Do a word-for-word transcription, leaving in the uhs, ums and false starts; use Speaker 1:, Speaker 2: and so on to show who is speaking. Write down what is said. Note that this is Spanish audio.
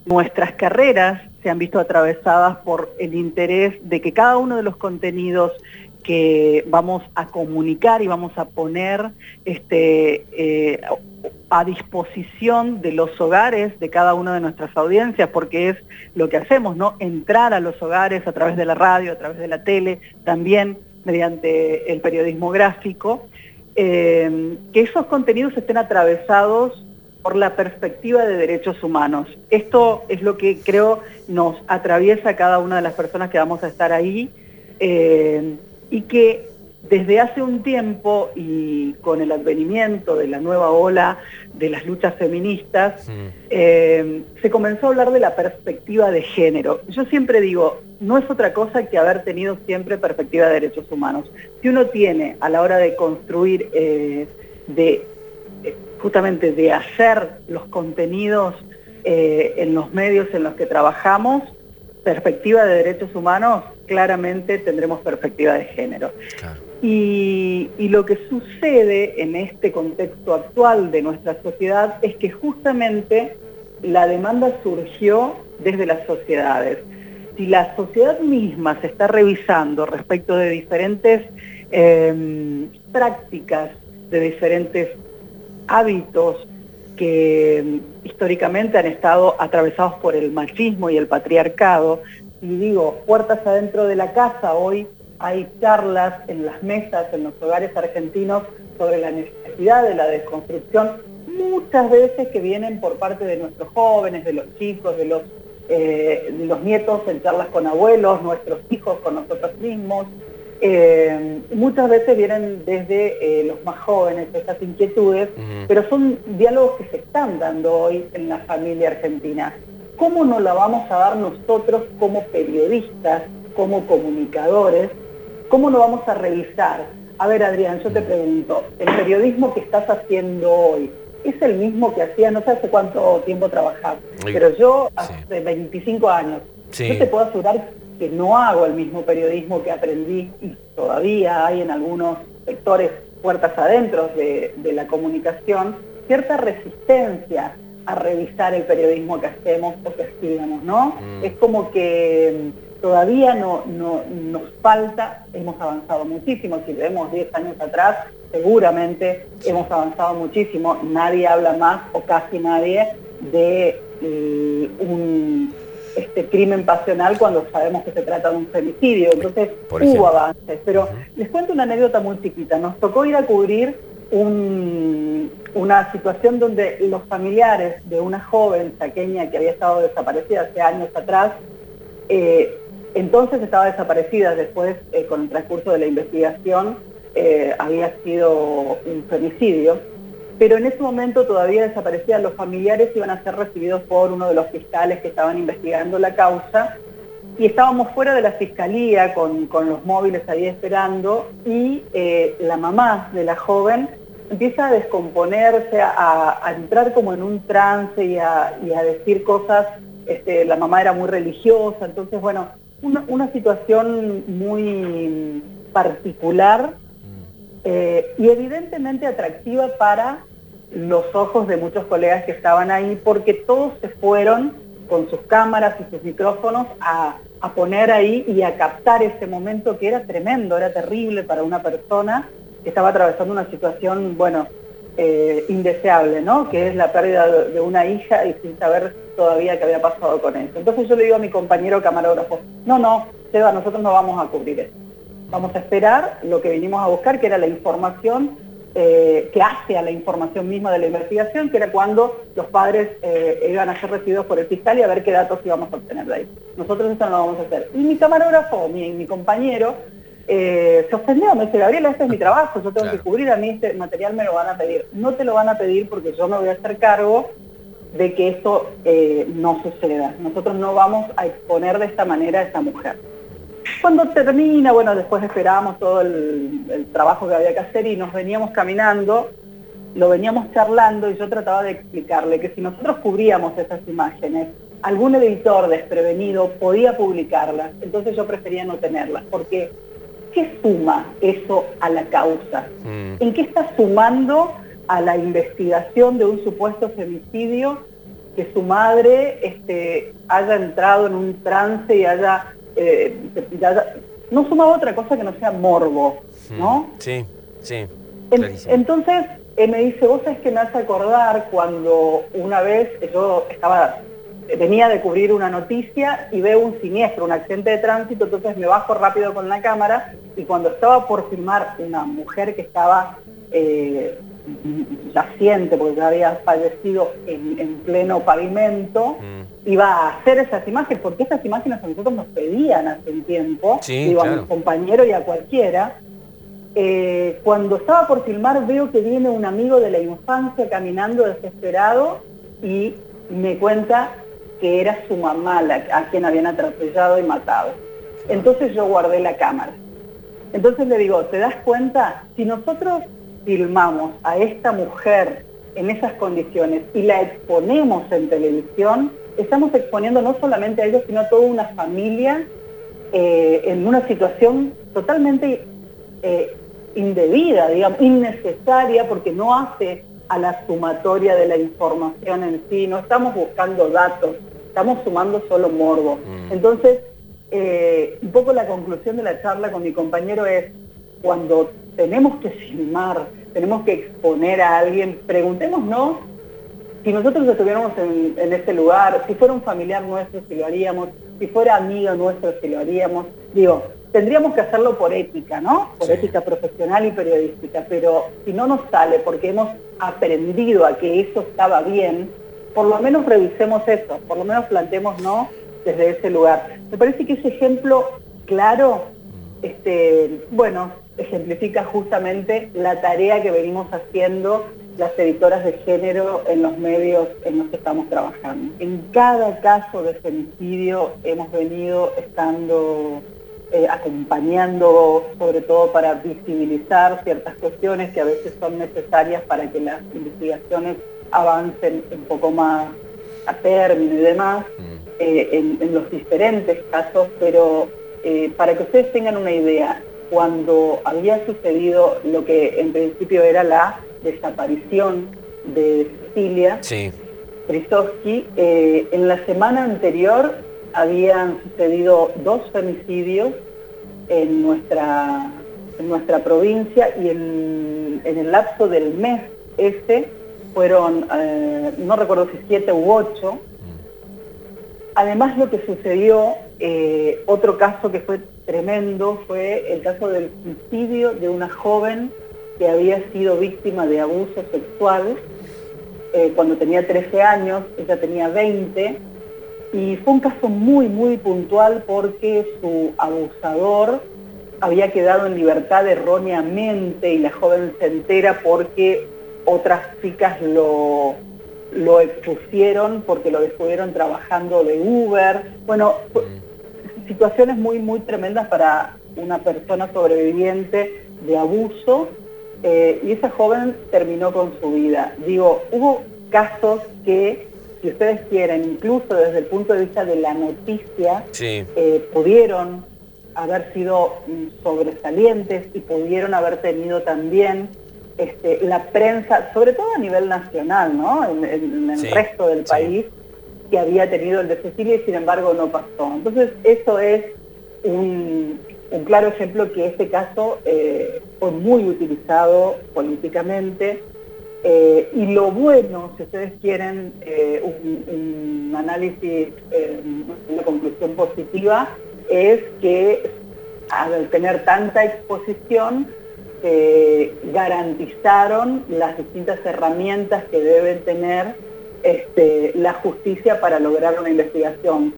Speaker 1: nuestras carreras se han visto atravesadas por el interés de que cada uno de los contenidos que vamos a comunicar y vamos a poner este, eh, a disposición de los hogares de cada una de nuestras audiencias, porque es lo que hacemos, ¿no? Entrar a los hogares a través de la radio, a través de la tele, también mediante el periodismo gráfico, eh, que esos contenidos estén atravesados por la perspectiva de derechos humanos. Esto es lo que creo nos atraviesa a cada una de las personas que vamos a estar ahí, eh, y que desde hace un tiempo y con el advenimiento de la nueva ola de las luchas feministas, sí. eh, se comenzó a hablar de la perspectiva de género. Yo siempre digo, no es otra cosa que haber tenido siempre perspectiva de derechos humanos. Si uno tiene a la hora de construir, eh, de eh, justamente de hacer los contenidos eh, en los medios en los que trabajamos, perspectiva de derechos humanos, claramente tendremos perspectiva de género. Claro. Y, y lo que sucede en este contexto actual de nuestra sociedad es que justamente la demanda surgió desde las sociedades. Si la sociedad misma se está revisando respecto de diferentes eh, prácticas, de diferentes hábitos que históricamente han estado atravesados por el machismo y el patriarcado, y digo, puertas adentro de la casa, hoy hay charlas en las mesas, en los hogares argentinos, sobre la necesidad de la desconstrucción, muchas veces que vienen por parte de nuestros jóvenes, de los chicos, de los, eh, de los nietos en charlas con abuelos, nuestros hijos con nosotros mismos. Eh, muchas veces vienen desde eh, los más jóvenes estas inquietudes, uh-huh. pero son diálogos que se están dando hoy en la familia argentina. ¿Cómo nos la vamos a dar nosotros como periodistas, como comunicadores? ¿Cómo lo vamos a revisar? A ver, Adrián, yo te pregunto, ¿el periodismo que estás haciendo hoy es el mismo que hacía, no sé hace cuánto tiempo trabajás, pero yo hace sí. veinticinco años, sí. yo te puedo asegurar que no hago el mismo periodismo que aprendí, y todavía hay en algunos sectores, puertas adentro de, de la comunicación, cierta resistencia a revisar el periodismo que hacemos o que escribimos, ¿no? Mm. Es como que todavía no, no nos falta, hemos avanzado muchísimo, si vemos diez años atrás, seguramente hemos avanzado muchísimo, nadie habla más, o casi nadie, de eh, un este crimen pasional cuando sabemos que se trata de un femicidio, entonces hubo avances, pero uh-huh. les cuento una anécdota muy chiquita, nos tocó ir a cubrir un, una situación donde los familiares de una joven chaqueña que había estado desaparecida hace años atrás, eh, entonces estaba desaparecida, después eh, con el transcurso de la investigación eh, había sido un femicidio, pero en ese momento todavía desaparecían, los familiares iban a ser recibidos por uno de los fiscales que estaban investigando la causa, y estábamos fuera de la fiscalía con, con los móviles ahí esperando, y eh, la mamá de la joven empieza a descomponerse, a, a entrar como en un trance y a, y a decir cosas, este, la mamá era muy religiosa, entonces bueno, una, una situación muy particular, eh, y evidentemente atractiva para los ojos de muchos colegas que estaban ahí, porque todos se fueron con sus cámaras y sus micrófonos a, a poner ahí y a captar ese momento que era tremendo, era terrible para una persona que estaba atravesando una situación, bueno, eh, indeseable, ¿no? Que es la pérdida de, de una hija y sin saber todavía qué había pasado con eso. Entonces yo le digo a mi compañero camarógrafo, no, no, Seba, nosotros no vamos a cubrir esto. Vamos a esperar lo que vinimos a buscar, que era la información eh, que hace a la información misma de la investigación, que era cuando los padres eh, iban a ser recibidos por el fiscal y a ver qué datos íbamos a obtener de ahí. Nosotros esto no lo vamos a hacer. Y mi camarógrafo, mi, mi compañero, eh, se ofendió, me dice, Gabriela, este es mi trabajo, yo tengo claro. que cubrir, a mí este material me lo van a pedir. No te lo van a pedir porque yo me voy a hacer cargo de que esto eh, no suceda. Nosotros no vamos a exponer de esta manera a esta mujer. Cuando termina, bueno, después esperábamos todo el, el trabajo que había que hacer y nos veníamos caminando, lo veníamos charlando y yo trataba de explicarle que si nosotros cubríamos esas imágenes, algún editor desprevenido podía publicarlas, entonces yo prefería no tenerlas, porque ¿qué suma eso a la causa? Mm. ¿En qué está sumando a la investigación de un supuesto femicidio que su madre este, haya entrado en un trance y haya, eh, y haya... No sumaba otra cosa que no sea morbo, ¿no?
Speaker 2: Sí, sí,
Speaker 1: clarísimo. Entonces eh, me dice, vos sabés que me hace acordar cuando una vez yo estaba, venía de cubrir una noticia y veo un siniestro, un accidente de tránsito, entonces me bajo rápido con la cámara y cuando estaba por filmar una mujer que estaba eh, yaciente, porque ya había fallecido en, en pleno pavimento, mm. iba a hacer esas imágenes, porque esas imágenes a nosotros nos pedían hace un tiempo,
Speaker 2: sí,
Speaker 1: digo,
Speaker 2: claro.
Speaker 1: a mis compañeros y a cualquiera. Eh, cuando estaba por filmar veo que viene un amigo de la infancia caminando desesperado y me cuenta que era su mamá la, a quien habían atropellado y matado. Entonces yo guardé la cámara. Entonces le digo, ¿te das cuenta? Si nosotros filmamos a esta mujer en esas condiciones y la exponemos en televisión, estamos exponiendo no solamente a ellos, sino a toda una familia eh, en una situación totalmente eh, indebida, digamos, innecesaria, porque no hace a la sumatoria de la información en sí, no estamos buscando datos, estamos sumando solo morbo. Mm. Entonces, eh, un poco la conclusión de la charla con mi compañero es, cuando tenemos que filmar, tenemos que exponer a alguien, preguntémonos si nosotros estuviéramos en, en ese lugar, si fuera un familiar nuestro, si lo haríamos, si fuera amigo nuestro, si lo haríamos. Digo, tendríamos que hacerlo por ética, ¿no? Por sí. ética profesional y periodística, pero si no nos sale porque hemos aprendido a que eso estaba bien, por lo menos revisemos eso, por lo menos planteémonos desde ese lugar. Me parece que ese ejemplo claro, este, bueno, ejemplifica justamente la tarea que venimos haciendo las editoras de género en los medios en los que estamos trabajando. En cada caso de femicidio hemos venido estando eh, acompañando, sobre todo para visibilizar ciertas cuestiones que a veces son necesarias para que las investigaciones avancen un poco más a término y demás, eh, en, en los diferentes casos, pero eh, para que ustedes tengan una idea, cuando había sucedido lo que en principio era la desaparición de Cecilia
Speaker 2: sí.
Speaker 1: Prisovsky, eh, en la semana anterior habían sucedido dos femicidios en nuestra, en nuestra provincia y en, en el lapso del mes ese fueron, eh, no recuerdo si siete u ocho. Además lo que sucedió, eh, otro caso que fue tremendo, fue el caso del suicidio de una joven que había sido víctima de abuso sexual eh, cuando tenía trece años, ella tenía veinte, y fue un caso muy, muy puntual porque su abusador había quedado en libertad erróneamente y la joven se entera porque otras chicas lo, lo expusieron porque lo descubrieron trabajando de Uber. Bueno, situaciones muy, muy tremendas para una persona sobreviviente de abuso. Eh, y esa joven terminó con su vida. Digo, hubo casos que, si ustedes quieren, incluso desde el punto de vista de la noticia,
Speaker 2: sí.
Speaker 1: eh, pudieron haber sido mm, sobresalientes y pudieron haber tenido también este, la prensa, sobre todo a nivel nacional, ¿no? En, en, en el sí. resto del país, sí. que había tenido el de Cecilia y sin embargo no pasó. Entonces eso es un... un claro ejemplo que este caso eh, fue muy utilizado políticamente eh, y lo bueno, si ustedes quieren eh, un, un análisis, eh, una conclusión positiva, es que al tener tanta exposición eh, garantizaron las distintas herramientas que deben tener este, la justicia para lograr una investigación.